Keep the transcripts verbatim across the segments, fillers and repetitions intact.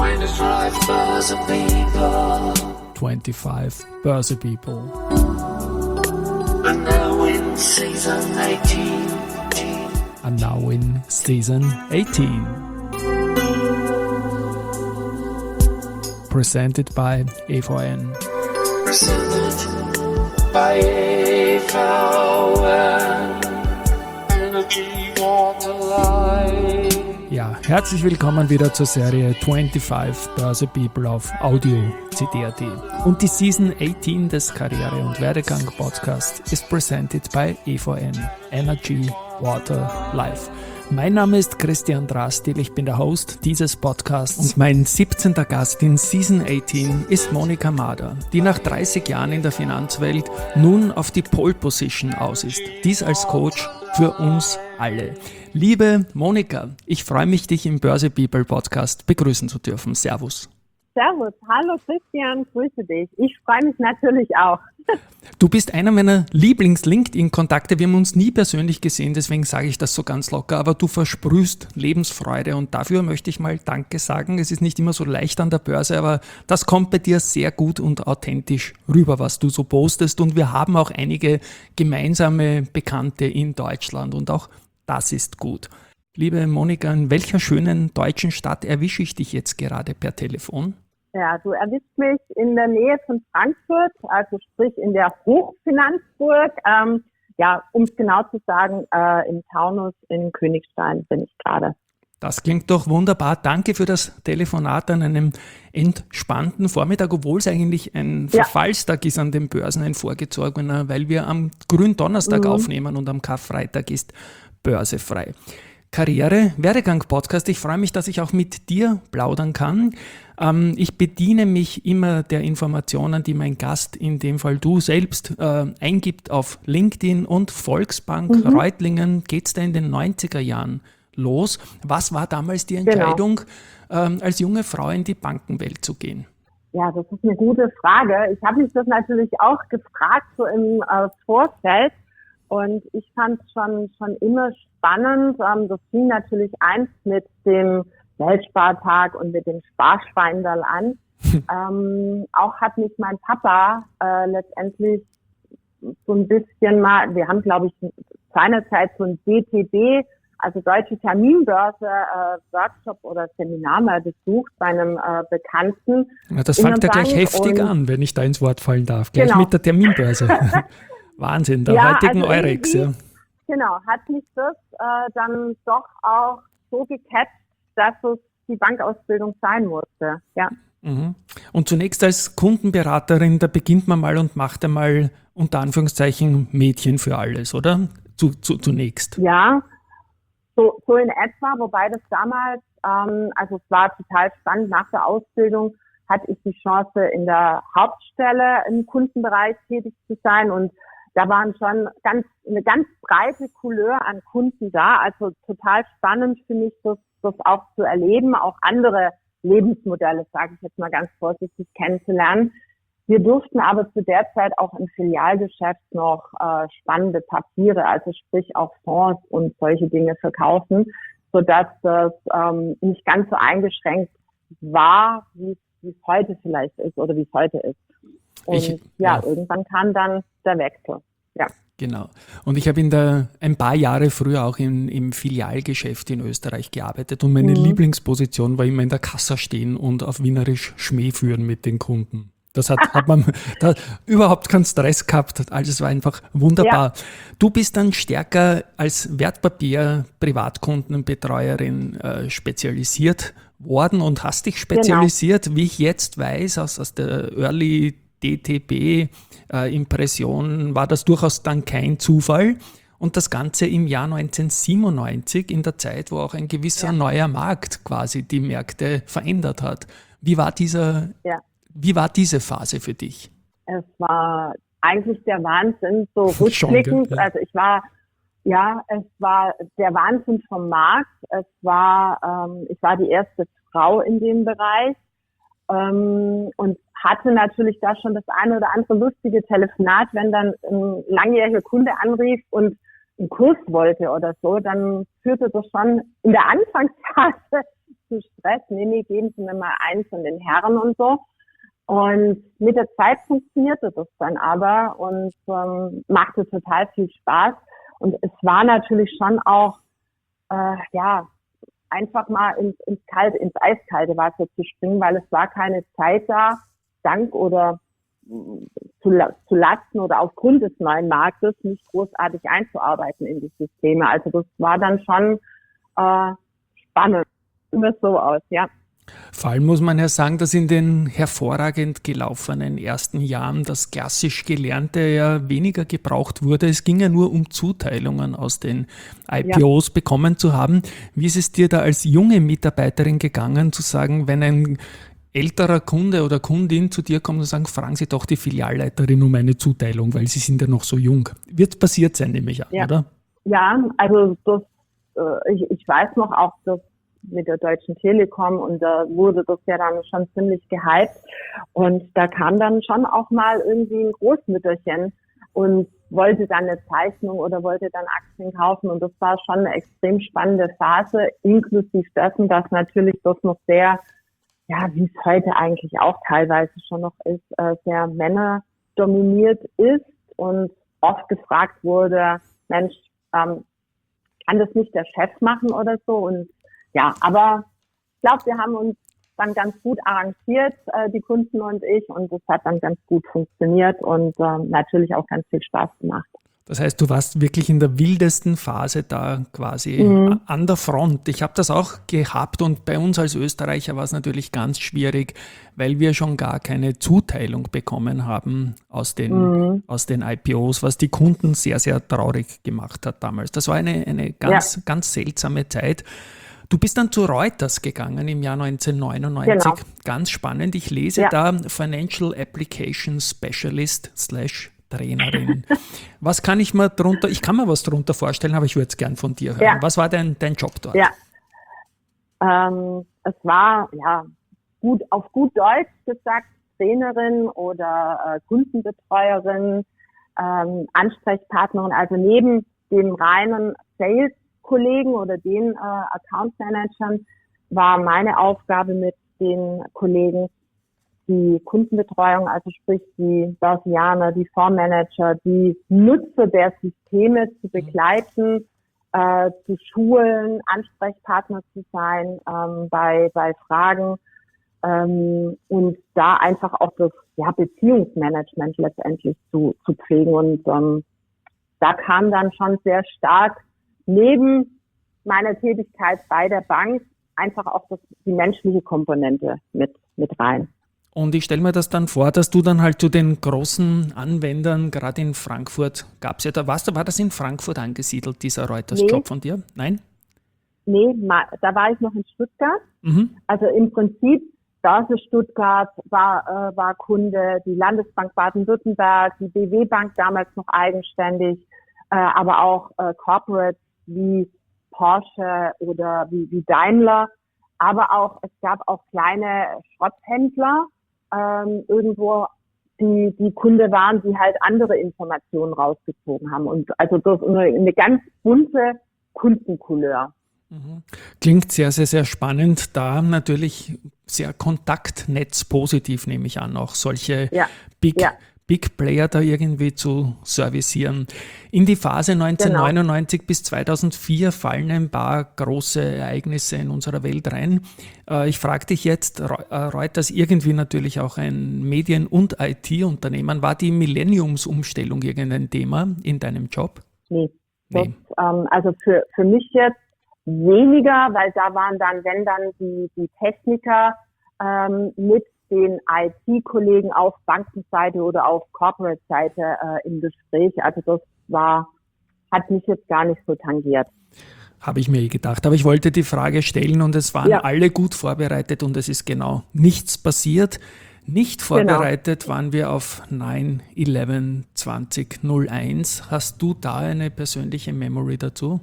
twenty-five Börse People. twenty-five Börse People. And now in season eighteen. And now in season eighteen. Presented by E V N. Presented by E V N. Energy Water Life. Ja, herzlich willkommen wieder zur Serie twenty-five Börse People auf Audio C D punkt A T. Und die Season achtzehn des Karriere- und Werdegang-Podcasts ist presented by E V N, Energy Water Life. Mein Name ist Christian Drastil, ich bin der Host dieses Podcasts und mein siebzehnter Gast in Season achtzehn ist Monika Mader, die nach dreißig Jahren in der Finanzwelt nun auf die Pole Position aus ist. Dies als Coach für uns alle. Liebe Monika, ich freue mich, dich im Börse People Podcast begrüßen zu dürfen. Servus. Servus, hallo Christian, grüße dich. Ich freue mich natürlich auch. Du bist einer meiner Lieblings-LinkedIn-Kontakte. Wir haben uns nie persönlich gesehen, deswegen sage ich das so ganz locker, aber du versprühst Lebensfreude und dafür möchte ich mal Danke sagen. Es ist nicht immer so leicht an der Börse, aber das kommt bei dir sehr gut und authentisch rüber, was du so postest, und wir haben auch einige gemeinsame Bekannte in Deutschland und auch das ist gut. Liebe Monika, in welcher schönen deutschen Stadt erwische ich dich jetzt gerade per Telefon? Ja, du erwischt mich in der Nähe von Frankfurt, also sprich in der Hochfinanzburg. Ähm, ja, um es genau zu sagen, äh, im Taunus in Königstein bin ich gerade. Das klingt doch wunderbar. Danke für das Telefonat an einem entspannten Vormittag, obwohl es eigentlich ein Ja. Verfallstag ist an den Börsen, ein vorgezogener, weil wir am Gründonnerstag Mhm. aufnehmen und am Karfreitag ist börsefrei. Karriere, Werdegang-Podcast. Ich freue mich, dass ich auch mit dir plaudern kann. Ähm, ich bediene mich immer der Informationen, die mein Gast, in dem Fall du selbst, äh, eingibt auf LinkedIn und Volksbank Mhm. Reutlingen. Geht es da in den neunziger Jahren los? Was war damals die Entscheidung, ähm, als junge Frau in die Bankenwelt zu gehen? Ja, das ist eine gute Frage. Ich habe mich das natürlich auch gefragt, so im äh, Vorfeld. Und ich fand es schon, schon immer spannend. Ähm, das fing natürlich einst mit dem Weltspartag und mit dem Sparschweindal an. ähm, auch hat mich mein Papa äh, letztendlich so ein bisschen mal, wir haben, glaube ich, seinerzeit so ein D T B, also Deutsche Terminbörse, äh, Workshop oder Seminar mal besucht bei einem äh, Bekannten. Ja, das in fängt ja einer gleich Bank heftig und- an, wenn ich da ins Wort fallen darf. Gleich Genau. mit der Terminbörse. Wahnsinn, der Ja, heutigen also Eurex. Ja. irgendwie- Genau, hat mich das äh, dann doch auch so gecatcht, dass es die Bankausbildung sein musste. Ja, Mhm. Und zunächst als Kundenberaterin, da beginnt man mal und macht einmal unter Anführungszeichen Mädchen für alles, oder? Zu, zu, zunächst. ja, so, so in etwa, wobei das damals, ähm, also es war total spannend, nach der Ausbildung hatte ich die Chance, in der Hauptstelle im Kundenbereich tätig zu sein, und da waren schon ganz eine ganz breite Couleur an Kunden da. Also total spannend für mich, das, das auch zu erleben, auch andere Lebensmodelle, sage ich jetzt mal ganz vorsichtig, kennenzulernen. Wir durften aber zu der Zeit auch im Filialgeschäft noch äh, spannende Papiere, also sprich auch Fonds und solche Dinge verkaufen, sodass das ähm, nicht ganz so eingeschränkt war, wie es wie es heute vielleicht ist oder wie es heute ist. Und Ich- ja, ja. irgendwann kam dann der Wechsel. Ja. Genau. Und ich habe in der ein paar Jahre früher auch in, im Filialgeschäft in Österreich gearbeitet und meine Mhm. Lieblingsposition war immer in der Kasse stehen und auf Wienerisch Schmäh führen mit den Kunden. Das hat, hat man da überhaupt keinen Stress gehabt. Also es war einfach wunderbar. Du bist dann stärker als Wertpapier-Privatkundenbetreuerin äh, spezialisiert worden und hast dich spezialisiert, wie ich jetzt weiß, aus, aus der Early D T B-Impression war das durchaus dann kein Zufall. Und das Ganze im Jahr neunzehnhundertsiebenundneunzig, in der Zeit, wo auch ein gewisser Ja. neuer Markt quasi die Märkte verändert hat. Wie war dieser, Ja. wie war diese Phase für dich? Es war eigentlich der Wahnsinn, so Schon, rückblickend. gell? Ja. Also ich war, ja, es war der Wahnsinn vom Markt. Es war, ähm, ich war die erste Frau in dem Bereich ähm, und hatte natürlich da schon das eine oder andere lustige Telefonat, wenn dann ein langjähriger Kunde anrief und einen Kurs wollte oder so, dann führte das schon in der Anfangsphase zu Stress. Nee, nee, geben Sie mir mal einen von den Herren und so. Und mit der Zeit funktionierte das dann aber und ähm, machte total viel Spaß. Und es war natürlich schon auch, äh, ja, einfach mal ins, ins kalte, ins eiskalte Wasser zu springen, weil es war keine Zeit da, dank oder zu, zu Lasten oder aufgrund des neuen Marktes nicht großartig einzuarbeiten in die Systeme. Also das war dann schon äh, spannend. Sieht das so aus, ja. Vor allem muss man ja sagen, dass in den hervorragend gelaufenen ersten Jahren das klassisch Gelernte ja weniger gebraucht wurde. Es ging ja nur um Zuteilungen aus den I P Os ja. bekommen zu haben. Wie ist es dir da als junge Mitarbeiterin gegangen, zu sagen, wenn ein älterer Kunde oder Kundin zu dir kommt und sagen, fragen Sie doch die Filialleiterin um eine Zuteilung, weil Sie sind ja noch so jung. Wird passiert sein, nehme ich an, ja. oder? Ja, also das, äh, ich, ich weiß noch auch, dass mit der Deutschen Telekom und da wurde das ja dann schon ziemlich gehypt und da kam dann schon auch mal irgendwie ein Großmütterchen und wollte dann eine Zeichnung oder wollte dann Aktien kaufen und das war schon eine extrem spannende Phase, inklusive dessen, dass natürlich das noch sehr, ja, wie es heute eigentlich auch teilweise schon noch ist, äh, sehr männerdominiert ist und oft gefragt wurde, Mensch, ähm, kann das nicht der Chef machen oder so und ja, aber ich glaube, wir haben uns dann ganz gut arrangiert, äh, die Kunden und ich, und das hat dann ganz gut funktioniert und äh, natürlich auch ganz viel Spaß gemacht. Das heißt, du warst wirklich in der wildesten Phase da quasi mhm. an der Front. Ich habe das auch gehabt und bei uns als Österreicher war es natürlich ganz schwierig, weil wir schon gar keine Zuteilung bekommen haben aus den, mhm. aus den I P Os, was die Kunden sehr, sehr traurig gemacht hat damals. Das war eine, eine ganz, ja. ganz seltsame Zeit. Du bist dann zu Reuters gegangen im Jahr neunzehnhundertneunundneunzig. Genau. Ganz spannend. Ich lese ja. da Financial Application Specialist slash Trainerin. Was kann ich mir darunter, ich kann mir was darunter vorstellen, aber ich würde es gern von dir hören. Ja. Was war dein, dein Job dort? Ja, ähm, es war ja gut auf gut Deutsch gesagt Trainerin oder äh, Kundenbetreuerin, ähm, Ansprechpartnerin, also neben dem reinen Sales Kollegen oder den äh, Account Managern war meine Aufgabe mit den Kollegen die Kundenbetreuung, also sprich die Börsianer, die Fondsmanager, die Nutzer der Systeme zu begleiten, äh, zu schulen, Ansprechpartner zu sein ähm, bei bei Fragen ähm, und da einfach auch das ja, Beziehungsmanagement letztendlich zu zu pflegen und ähm, da kam dann schon sehr stark neben meiner Tätigkeit bei der Bank einfach auch das, die menschliche Komponente mit, mit rein. Und ich stelle mir das dann vor, dass du dann halt zu den großen Anwendern, gerade in Frankfurt, gab es ja da, warst du, war das in Frankfurt angesiedelt, dieser Reuters-Job nee. von dir? Nein? Nee, da war ich noch in Stuttgart. Mhm. Also im Prinzip, Börse Stuttgart war, äh, war Kunde, die Landesbank Baden-Württemberg, die B W Bank damals noch eigenständig, äh, aber auch äh, Corporates wie Porsche oder wie, wie Daimler, aber auch, es gab auch kleine Schrotthändler, ähm, irgendwo, die, die Kunde waren, die halt andere Informationen rausgezogen haben und also das eine, eine ganz bunte Kundencouleur. Klingt sehr, sehr, sehr spannend, da natürlich sehr kontaktnetzpositiv, nehme ich an, auch solche ja. Big ja. Big Player da irgendwie zu servicieren. In die Phase neunzehnhundertneunundneunzig genau. bis zweitausendvier fallen ein paar große Ereignisse in unserer Welt rein. Ich frage dich jetzt, Reuters irgendwie natürlich auch ein Medien- und I T-Unternehmen. War die Millenniumsumstellung irgendein Thema in deinem Job? Nee. nee. Das, ähm, also für, für mich jetzt weniger, weil da waren dann, wenn dann die, die Techniker ähm, mit den I T-Kollegen auf Bankenseite oder auf Corporate-Seite äh, im Gespräch. Also das war, hat mich jetzt gar nicht so tangiert. Habe ich mir eh gedacht. Aber ich wollte die Frage stellen und es waren ja. alle gut vorbereitet und es ist genau nichts passiert. Nicht vorbereitet genau. waren wir auf neun elf zwanzig null eins. Hast du da eine persönliche Memory dazu?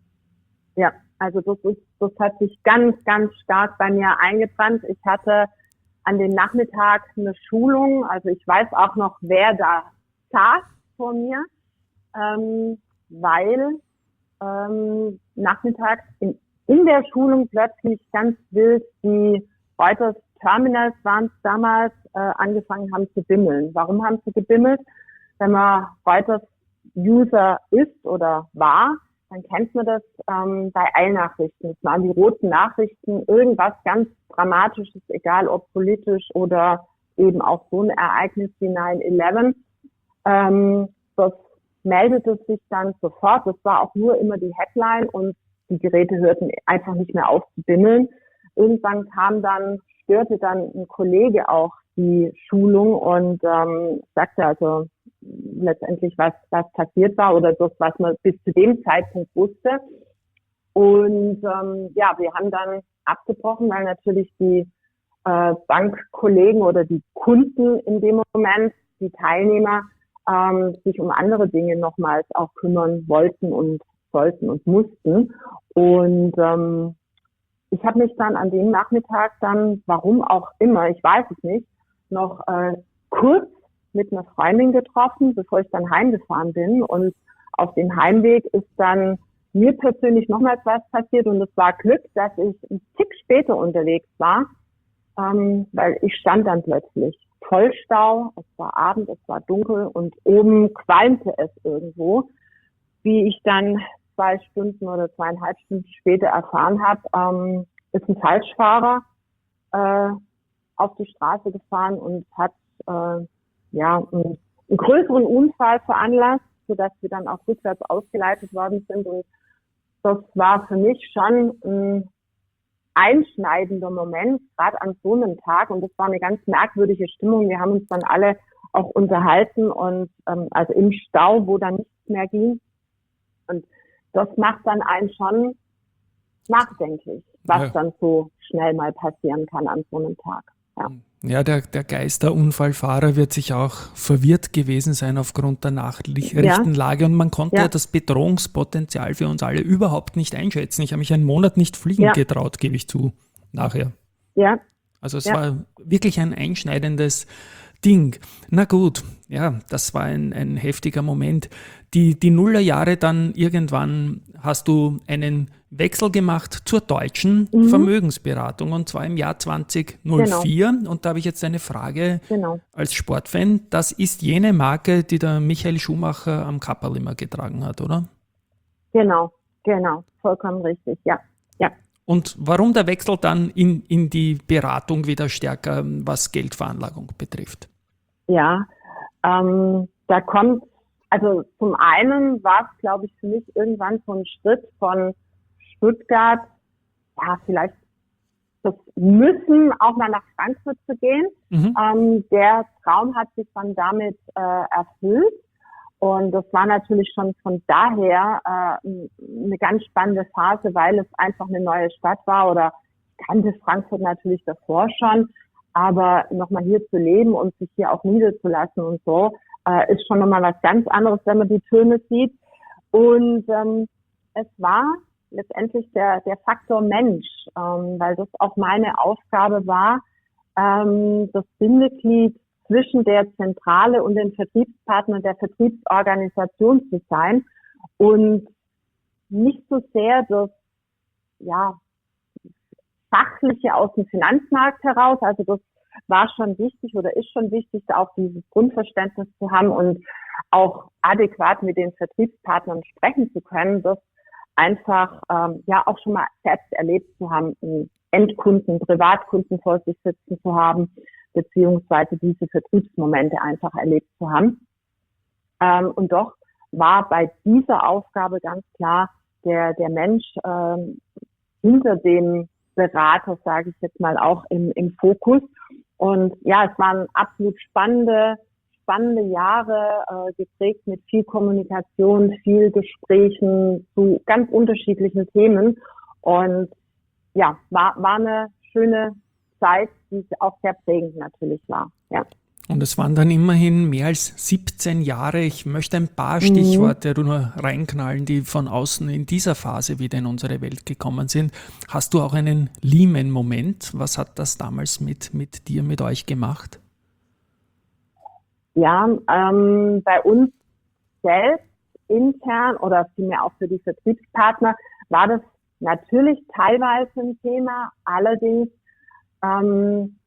Ja, also das ist, das hat sich ganz, ganz stark bei mir eingebrannt. Ich hatte an dem Nachmittag eine Schulung, also ich weiß auch noch, wer da saß vor mir, ähm, weil ähm, nachmittags in, in der Schulung plötzlich ganz wild die Reuters Terminals waren es damals, äh, angefangen haben zu bimmeln. Warum haben sie gebimmelt? Wenn man Reuters User ist oder war, dann kennt man das ähm, bei Eilnachrichten. Es waren die roten Nachrichten, irgendwas ganz Dramatisches, egal ob politisch oder eben auch so ein Ereignis wie nine eleven. Ähm, das meldete sich dann sofort. Das war auch nur immer die Headline und die Geräte hörten einfach nicht mehr auf zu bimmeln. Irgendwann kam dann, störte dann ein Kollege auch die Schulung und ähm, sagte also letztendlich, was, was passiert war oder das, was man bis zu dem Zeitpunkt wusste. Und ähm, ja, wir haben dann abgebrochen, weil natürlich die äh, Bankkollegen oder die Kunden in dem Moment, die Teilnehmer, ähm, sich um andere Dinge nochmals auch kümmern wollten und sollten und mussten. Und ähm, ich habe mich dann an dem Nachmittag dann, warum auch immer, ich weiß es nicht, noch äh, kurz mit einer Freundin getroffen, bevor ich dann heimgefahren bin. Und auf dem Heimweg ist dann mir persönlich nochmals was passiert. Und es war Glück, dass ich einen Tick später unterwegs war, ähm, weil ich stand dann plötzlich. Vollstau, es war Abend, es war dunkel und oben qualmte es irgendwo. Wie ich dann zwei Stunden oder zweieinhalb Stunden später erfahren habe, ähm, ist ein Falschfahrer äh, auf die Straße gefahren und hat äh, ja einen, einen größeren Unfall veranlasst, sodass wir dann auch rückwärts ausgeleitet worden sind. Und das war für mich schon ein einschneidender Moment, gerade an so einem Tag. Und das war eine ganz merkwürdige Stimmung. Wir haben uns dann alle auch unterhalten und ähm, also im Stau, wo dann nichts mehr ging. Und das macht dann einen schon nachdenklich, was ja. dann so schnell mal passieren kann an so einem Tag. Ja, ja der, der Geisterunfallfahrer wird sich auch verwirrt gewesen sein aufgrund der Nachrichtenlage ja. und man konnte ja. ja das Bedrohungspotenzial für uns alle überhaupt nicht einschätzen. Ich habe mich einen Monat nicht fliegen ja. getraut, gebe ich zu, nachher. Ja. Also es ja. war wirklich ein einschneidendes Ding. Na gut, ja, das war ein, ein heftiger Moment. Die, die Nullerjahre dann irgendwann hast du einen Wechsel gemacht zur deutschen mhm. Vermögensberatung und zwar im Jahr zwanzig null vier. Genau. Und da habe ich jetzt eine Frage genau. als Sportfan. Das ist jene Marke, die der Michael Schumacher am Kapperl immer getragen hat, oder? Genau, genau, vollkommen richtig, ja, ja. Und warum der Wechsel dann in, in die Beratung wieder stärker, was Geldveranlagung betrifft? Ja, ähm, da kommt, also zum einen war es, glaube ich, für mich irgendwann so ein Schritt von Stuttgart, ja, vielleicht das Müssen, auch mal nach Frankfurt zu gehen. Mhm. Ähm, der Traum hat sich dann damit äh, erfüllt. Und das war natürlich schon von daher äh, eine ganz spannende Phase, weil es einfach eine neue Stadt war oder ich kannte Frankfurt natürlich davor schon, aber nochmal hier zu leben und sich hier auch niederzulassen und so, äh, ist schon nochmal was ganz anderes, wenn man die Türme sieht. Und ähm, es war letztendlich der, der Faktor Mensch, ähm, weil das auch meine Aufgabe war, ähm, das Bindeglied zwischen der Zentrale und den Vertriebspartnern der Vertriebsorganisation zu sein und nicht so sehr das, ja, Fachliche aus dem Finanzmarkt heraus. Also das war schon wichtig oder ist schon wichtig, auch dieses Grundverständnis zu haben und auch adäquat mit den Vertriebspartnern sprechen zu können, das einfach, ähm, ja, auch schon mal selbst erlebt zu haben, Endkunden, Privatkunden vor sich sitzen zu haben, beziehungsweise diese Vertriebsmomente einfach erlebt zu haben. Ähm, und doch war bei dieser Aufgabe ganz klar der, der Mensch ähm, hinter dem Berater, sage ich jetzt mal, auch im, im Fokus. Und ja, es waren absolut spannende, spannende Jahre, äh, geprägt mit viel Kommunikation, viel Gesprächen zu ganz unterschiedlichen Themen. Und ja, war, war eine schöne Zeit, die auch sehr prägend natürlich war, ja. Und es waren dann immerhin mehr als siebzehn Jahre. Ich möchte ein paar Stichworte mhm. nur reinknallen, die von außen in dieser Phase wieder in unsere Welt gekommen sind. Hast du auch einen Lehman-Moment? Was hat das damals mit, mit dir, mit euch gemacht? Ja, ähm, bei uns selbst intern oder vielmehr auch für die Vertriebspartner war das natürlich teilweise ein Thema, allerdings ähm,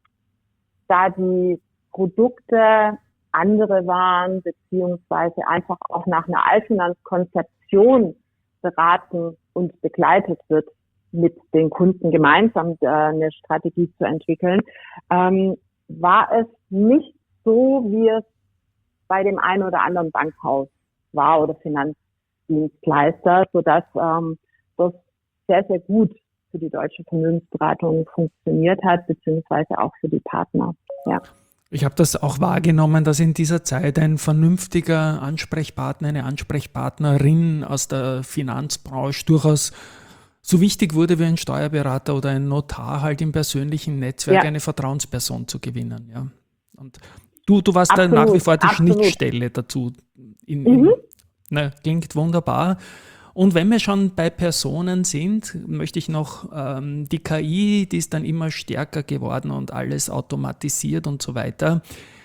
da die Produkte andere waren, beziehungsweise einfach auch nach einer Allfinanzkonzeption beraten und begleitet wird, mit den Kunden gemeinsam äh, eine Strategie zu entwickeln, ähm, war es nicht so, wie es bei dem einen oder anderen Bankhaus war oder Finanzdienstleister, sodass ähm, das sehr, sehr gut für die deutsche Vermögensberatung funktioniert hat, beziehungsweise auch für die Partner. Ja. Ich habe das auch wahrgenommen, dass in dieser Zeit ein vernünftiger Ansprechpartner, eine Ansprechpartnerin aus der Finanzbranche durchaus so wichtig wurde wie ein Steuerberater oder ein Notar, halt im persönlichen Netzwerk ja. eine Vertrauensperson zu gewinnen. Ja. Und du, du warst absolut, da nach wie vor die absolut. Schnittstelle dazu. In, in, mhm. na, klingt wunderbar. Und wenn wir schon bei Personen sind, möchte ich noch ähm, die K I, die ist dann immer stärker geworden und alles automatisiert und so weiter.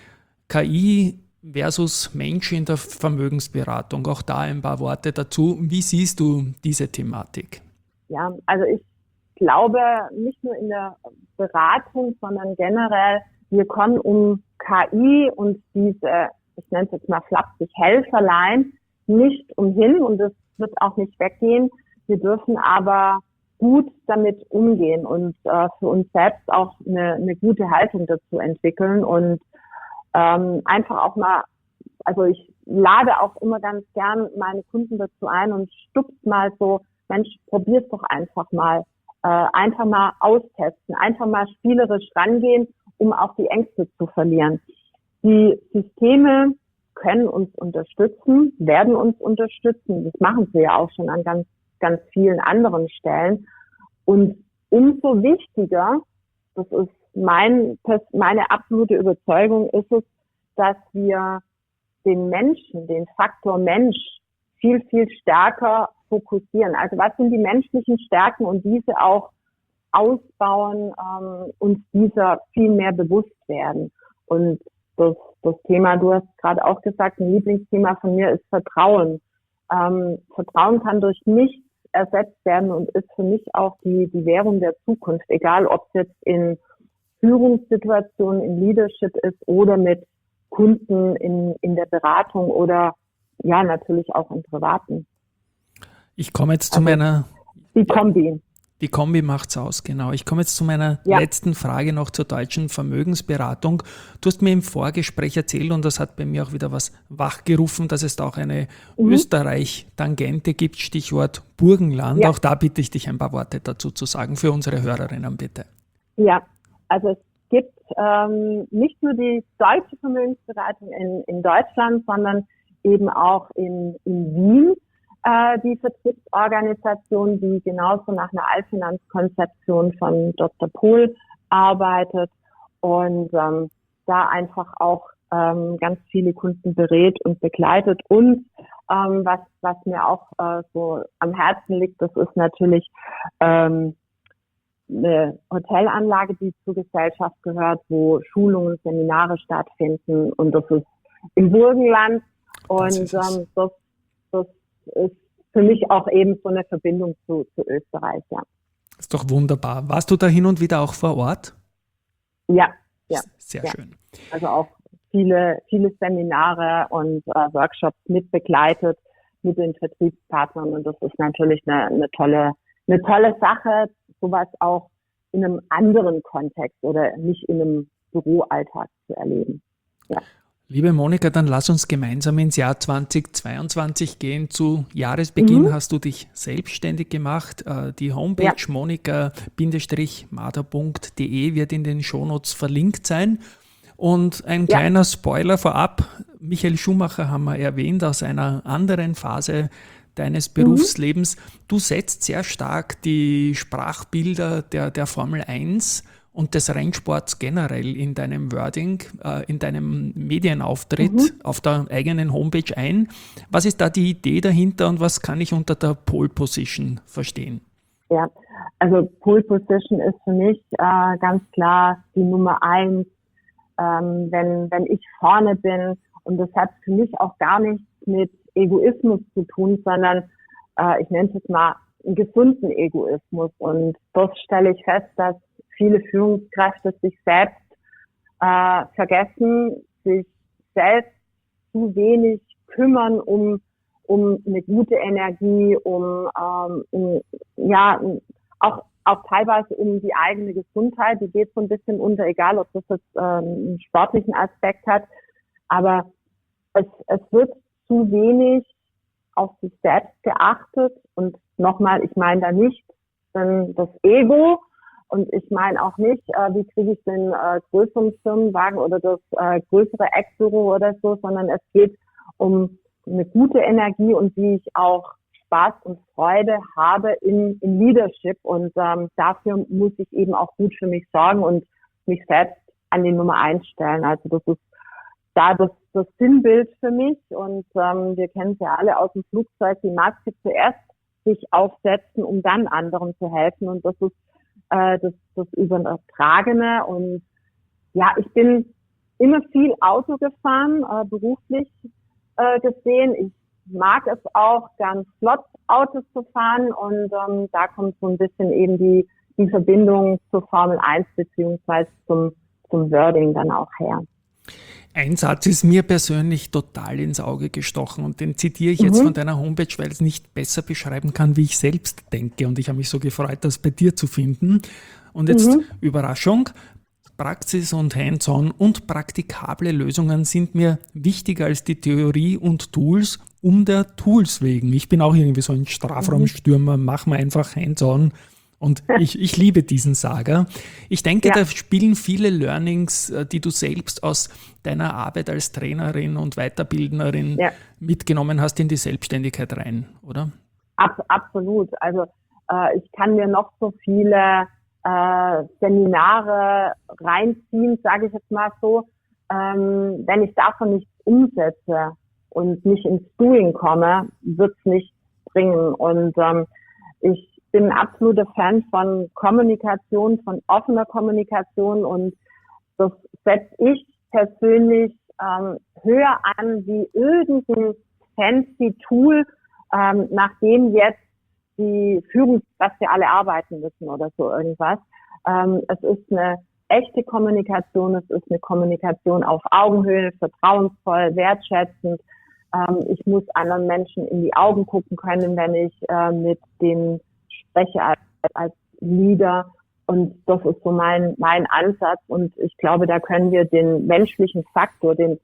K I versus Mensch in der Vermögensberatung, auch da ein paar Worte dazu. Wie siehst du diese Thematik? Ja, also ich glaube, nicht nur in der Beratung, sondern generell, wir kommen um K I und diese, ich nenne es jetzt mal flapsig, Helferlein nicht umhin und das wird auch nicht weggehen. Wir dürfen aber gut damit umgehen und äh, für uns selbst auch eine, eine gute Haltung dazu entwickeln und ähm, einfach auch mal, also ich lade auch immer ganz gern meine Kunden dazu ein und stupst mal so, Mensch, probier's doch einfach mal, äh, einfach mal austesten, einfach mal spielerisch rangehen, um auch die Ängste zu verlieren. Die Systeme können uns unterstützen, werden uns unterstützen. Das machen sie ja auch schon an ganz, ganz vielen anderen Stellen. Und umso wichtiger, das ist mein, meine absolute Überzeugung, ist es, dass wir den Menschen, den Faktor Mensch viel, viel stärker fokussieren. Also was sind die menschlichen Stärken und diese auch ausbauen, ähm, uns dieser viel mehr bewusst werden. Und das, das Thema, du hast gerade auch gesagt, ein Lieblingsthema von mir ist Vertrauen. Ähm, Vertrauen kann durch nichts ersetzt werden und ist für mich auch die, die Währung der Zukunft, egal ob es jetzt in Führungssituationen, in Leadership ist oder mit Kunden in, in der Beratung oder ja, natürlich auch im Privaten. Ich komme jetzt zu also, meiner... Die Kombi. Die Kombi macht's aus, genau. Ich komme jetzt zu meiner ja. letzten Frage noch zur deutschen Vermögensberatung. Du hast mir im Vorgespräch erzählt, und das hat bei mir auch wieder was wachgerufen, dass es da auch eine mhm. Österreich-Tangente gibt, Stichwort Burgenland. Ja. Auch da bitte ich dich, ein paar Worte dazu zu sagen, für unsere Hörerinnen bitte. Ja, also es gibt ähm, nicht nur die deutsche Vermögensberatung in, in Deutschland, sondern eben auch in, in Wien. Die Vertriebsorganisation, die genauso nach einer Allfinanzkonzeption von Doktor Pohl arbeitet und ähm, da einfach auch ähm, ganz viele Kunden berät und begleitet. Und ähm, was was mir auch äh, so am Herzen liegt, das ist natürlich ähm, eine Hotelanlage, die zur Gesellschaft gehört, wo Schulungen, Seminare stattfinden, und das ist im Burgenland. Und das ähm, das, das ist für mich auch eben so eine Verbindung zu, zu Österreich, ja. Ist doch wunderbar. Warst du da hin und wieder auch vor Ort? Ja, ja. Sehr ja. schön. Also auch viele, viele Seminare und äh, Workshops mit begleitet mit den Vertriebspartnern, und das ist natürlich eine, eine tolle, eine tolle Sache, sowas auch in einem anderen Kontext oder nicht in einem Büroalltag zu erleben. Ja. Liebe Monika, dann lass uns gemeinsam ins Jahr zweitausendzweiundzwanzig gehen. Zu Jahresbeginn mhm. hast du dich selbstständig gemacht. Die Homepage ja. monika mader punkt de wird in den Shownotes verlinkt sein. Und ein ja. kleiner Spoiler vorab, Michael Schumacher haben wir erwähnt aus einer anderen Phase deines Berufslebens. Mhm. Du setzt sehr stark die Sprachbilder der, der Formel eins und des Rennsports generell in deinem Wording, äh, in deinem Medienauftritt mhm. auf der eigenen Homepage ein. Was ist da die Idee dahinter und was kann ich unter der Pole Position verstehen? Ja, also Pole Position ist für mich äh, ganz klar die Nummer eins, ähm, wenn, wenn ich vorne bin, und das hat für mich auch gar nichts mit Egoismus zu tun, sondern äh, ich nenne es jetzt mal einen gesunden Egoismus. Und das stelle ich fest, dass viele Führungskräfte sich selbst äh, vergessen, sich selbst zu wenig kümmern um um eine gute Energie, um, ähm, um ja auch auch teilweise um die eigene Gesundheit. Die geht so ein bisschen unter, egal ob das jetzt ähm, einen sportlichen Aspekt hat. Aber es es wird zu wenig auf sich selbst geachtet. Und nochmal, ich meine da nicht ähm, das Ego und ich meine auch nicht, äh, wie kriege ich den äh, größeren Firmenwagen oder das äh, größere Eckbüro oder so, sondern es geht um eine gute Energie und wie ich auch Spaß und Freude habe in, in Leadership. Und ähm, dafür muss ich eben auch gut für mich sorgen und mich selbst an die Nummer eins stellen. Also das ist da das, das Sinnbild für mich. Und ähm, wir kennen es ja alle aus dem Flugzeug, die Maske zuerst sich aufsetzen, um dann anderen zu helfen. Und das ist äh, das, das Übertragene. Und ja, ich bin immer viel Auto gefahren, äh, beruflich äh, gesehen. Ich mag es auch, ganz flott Autos zu fahren. Und ähm, da kommt so ein bisschen eben die, die Verbindung zur Formel eins beziehungsweise zum, zum Wording dann auch her. Ein Satz ist mir persönlich total ins Auge gestochen und den zitiere ich jetzt Mhm. von deiner Homepage, weil es nicht besser beschreiben kann, wie ich selbst denke. Und ich habe mich so gefreut, das bei dir zu finden. Und jetzt Mhm. Überraschung, Praxis und Hands-on und praktikable Lösungen sind mir wichtiger als die Theorie und Tools um der Tools wegen. Ich bin auch irgendwie so ein Strafraumstürmer, mach mal einfach Hands-on. Und ich, ich liebe diesen Saga. Ich denke, Ja. da spielen viele Learnings, äh, die du selbst aus deiner Arbeit als Trainerin und Weiterbildnerin Ja. mitgenommen hast, in die Selbstständigkeit rein, oder? Ab, absolut. Also äh, ich kann mir noch so viele äh, Seminare reinziehen, sage ich jetzt mal so. Ähm, wenn ich davon nichts umsetze und nicht ins Doing komme, wird's nicht bringen. Und ähm, ich bin ein absoluter Fan von Kommunikation, von offener Kommunikation und das setze ich persönlich ähm, höher an wie irgendein fancy Tool, ähm, nach dem jetzt die Führungskräfte alle arbeiten müssen oder so irgendwas. Ähm, es ist eine echte Kommunikation, es ist eine Kommunikation auf Augenhöhe, vertrauensvoll, wertschätzend. Ähm, ich muss anderen Menschen in die Augen gucken können, wenn ich äh, mit denen spreche als, als Leader. Und das ist so mein, mein Ansatz. Und ich glaube, da können wir den menschlichen Faktor, den,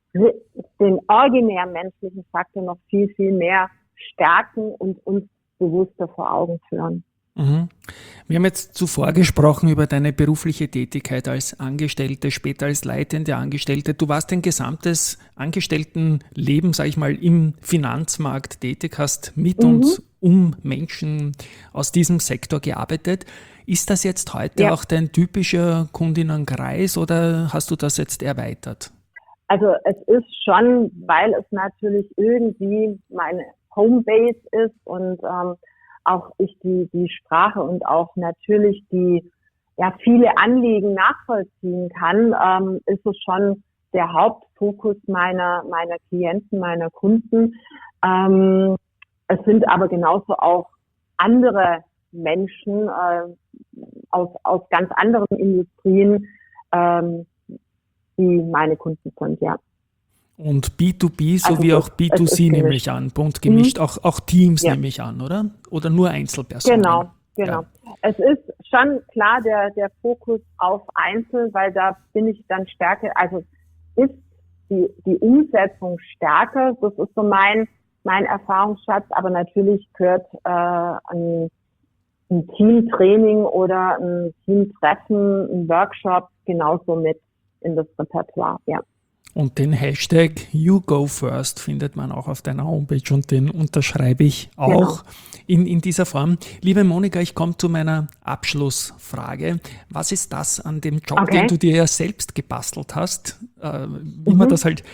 den originär menschlichen Faktor noch viel, viel mehr stärken und uns bewusster vor Augen führen. Mhm. Wir haben jetzt zuvor gesprochen über deine berufliche Tätigkeit als Angestellte, später als leitende Angestellte. Du warst ein gesamtes Angestelltenleben, sage ich mal, im Finanzmarkt tätig, hast mit Mhm. und um Menschen aus diesem Sektor gearbeitet. Ist das jetzt heute Ja. auch dein typischer Kundinnenkreis oder hast du das jetzt erweitert? Also es ist schon, weil es natürlich irgendwie meine Homebase ist und ähm, auch ich die die Sprache und auch natürlich die ja viele Anliegen nachvollziehen kann, ähm, ist es schon der Hauptfokus meiner meiner Klienten, meiner Kunden. Ähm, es sind aber genauso auch andere Menschen äh, aus aus ganz anderen Industrien, ähm, die meine Kunden sind, ja. Und B zwei B Also sowie es auch ist- B zwei es ist C nehme gemischt. ich an. Punkt gemischt. Auch, auch Teams Ja. nehme ich an, oder? Oder nur Einzelpersonen? Genau, genau. Es ist schon klar der, der Fokus auf Einzel, weil da bin ich dann stärker, also ist die, die Umsetzung stärker. Das ist so mein, mein Erfahrungsschatz, aber natürlich gehört äh, ein, ein Teamtraining oder ein Teamtreffen, ein Workshop genauso mit in das Repertoire, ja. Und den Hashtag YouGoFirst findet man auch auf deiner Homepage und den unterschreibe ich auch in, in dieser Form. Liebe Monika, ich komme zu meiner Abschlussfrage. Was ist das an dem Job, Okay. den du dir ja selbst gebastelt hast, äh, wie man Mhm. das halt,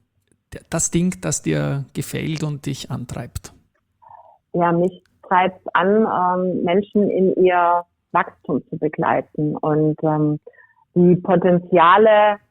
das Ding, das dir gefällt und dich antreibt? Ja, mich treibt an, ähm, Menschen in ihr Wachstum zu begleiten und ähm, die Potenziale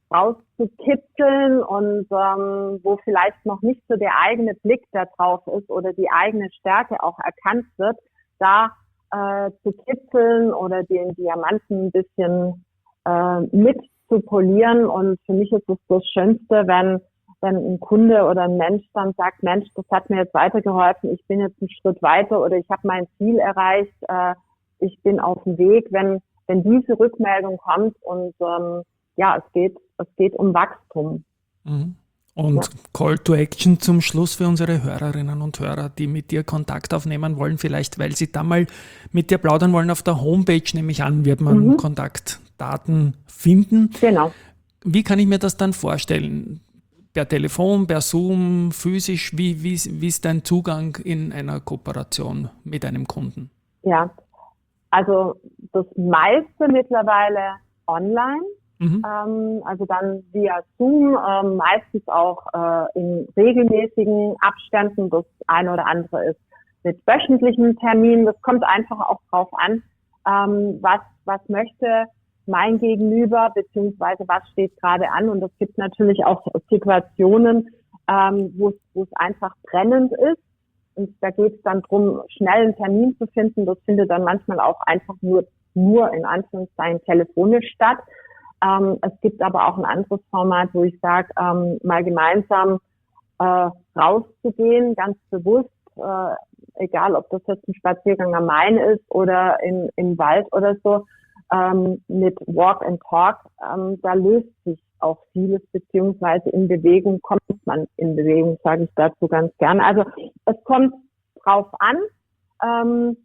rauszukitzeln und ähm, wo vielleicht noch nicht so der eigene Blick da drauf ist oder die eigene Stärke auch erkannt wird, da äh, zu kitzeln oder den Diamanten ein bisschen äh, mit zu polieren. Und für mich ist es das Schönste, wenn wenn ein Kunde oder ein Mensch dann sagt, Mensch, das hat mir jetzt weitergeholfen, ich bin jetzt einen Schritt weiter oder ich habe mein Ziel erreicht, äh, ich bin auf dem Weg, wenn wenn diese Rückmeldung kommt und ähm, ja, es geht es geht um Wachstum. Mhm. Und ja. Call to Action zum Schluss für unsere Hörerinnen und Hörer, die mit dir Kontakt aufnehmen wollen, vielleicht weil sie da mal mit dir plaudern wollen. Auf der Homepage, nehme ich an, wird man mhm. Kontaktdaten finden. Genau. Wie kann ich mir das dann vorstellen? Per Telefon, per Zoom, physisch? Wie, wie, wie ist dein Zugang in einer Kooperation mit einem Kunden? Ja, also das meiste mittlerweile online. Mhm. Ähm, also dann via Zoom, ähm, meistens auch äh, in regelmäßigen Abständen. Das eine oder andere ist mit wöchentlichen Terminen. Das kommt einfach auch drauf an, ähm, was was möchte mein Gegenüber, beziehungsweise was steht gerade an. Und es gibt natürlich auch Situationen, ähm, wo es wo es einfach brennend ist. Und da geht es dann drum, schnell einen Termin zu finden. Das findet dann manchmal auch einfach nur nur in Anführungszeichen telefonisch statt. Ähm, es gibt aber auch ein anderes Format, wo ich sage, ähm, mal gemeinsam äh, rauszugehen, ganz bewusst, äh, egal ob das jetzt ein Spaziergang am Main ist oder in, im Wald oder so, ähm, mit Walk and Talk, ähm, da löst sich auch vieles, beziehungsweise in Bewegung kommt man in Bewegung, sage ich dazu ganz gerne. Also es kommt drauf an, ähm,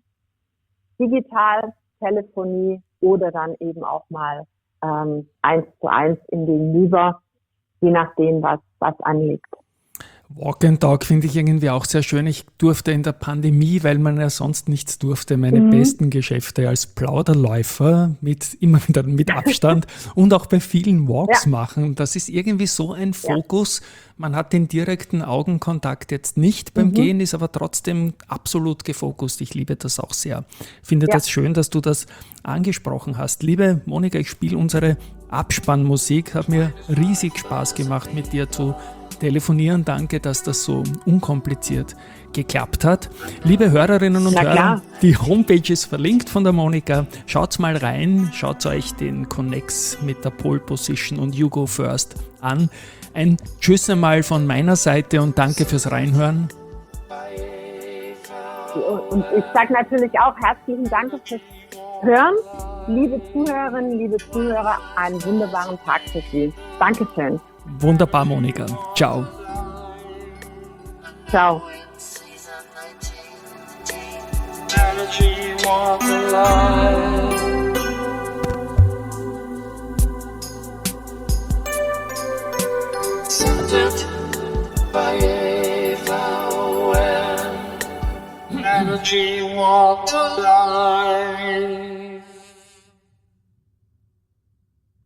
digital, Telefonie oder dann eben auch mal ähm, eins zu eins im Gegenüber, je nachdem, was, was anliegt. Walk and Talk finde ich irgendwie auch sehr schön. Ich durfte in der Pandemie, weil man ja sonst nichts durfte, meine mhm. besten Geschäfte als Plauderläufer mit immer wieder mit Abstand und auch bei vielen Walks ja. machen. Das ist irgendwie so ein Fokus. Ja. Man hat den direkten Augenkontakt jetzt nicht beim mhm. Gehen, ist aber trotzdem absolut gefokust. Ich liebe das auch sehr. Finde ja. das schön, dass du das angesprochen hast. Liebe Monika, ich spiele unsere Abspannmusik. Hat mir riesig Spaß gemacht, mit dir zu telefonieren. Danke, dass das so unkompliziert geklappt hat. Liebe Hörerinnen und Hörer, die Homepage ist verlinkt von der Monika. Schaut mal rein, schaut euch den Connex mit der Pole Position und You Go First an. Ein Tschüss einmal von meiner Seite und danke fürs Reinhören. Und ich sage natürlich auch herzlichen Dank fürs Hören. Liebe Zuhörerinnen, liebe Zuhörer, einen wunderbaren Tag für Sie. Dankeschön. Wunderbar, Monika. Ciao. Ciao. Energy walk alive. Scented by Eva Wen. Energy walk alive.